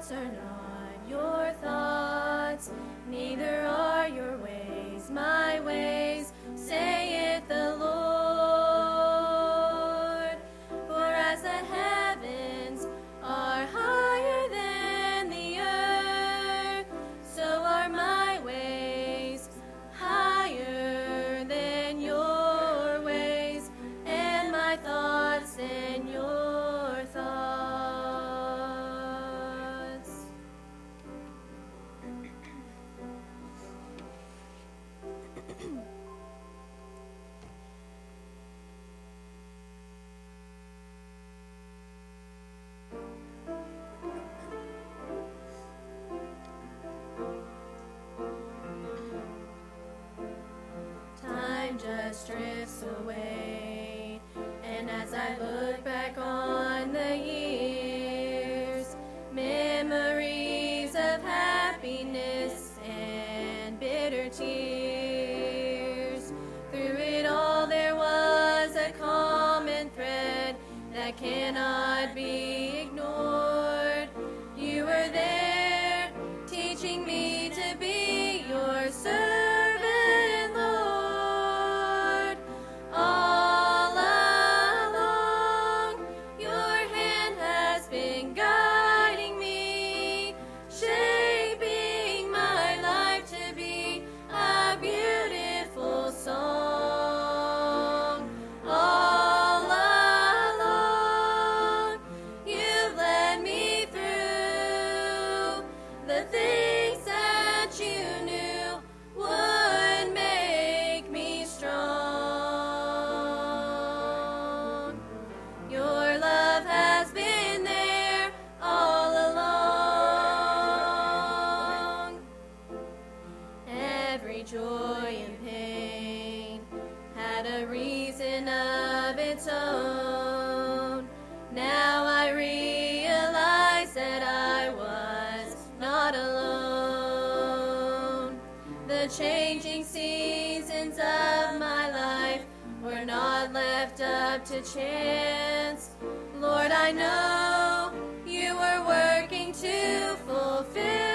thoughts are not your thoughts, neither are your ways my ways, saith the Lord. For as the heavens are higher than the earth, so are my ways higher than your ways, and my thoughts than your thoughts. Time just drifts away, and as I look back on the years, memories of happiness and bitter tears. Through it all there was a common thread that cannot be ignored. You were there, teaching me to be your servant, Lord. All along, your hand has been guiding me, shaping my life to be a beautiful song. All along, you've led me through the things that you knew would make me strong. Your love has been there all along. Every joy and pain had a reason of its own. Now I realize that I was not alone. The changing seasons of my life were not left up to chance. Lord, I know you were working to fulfill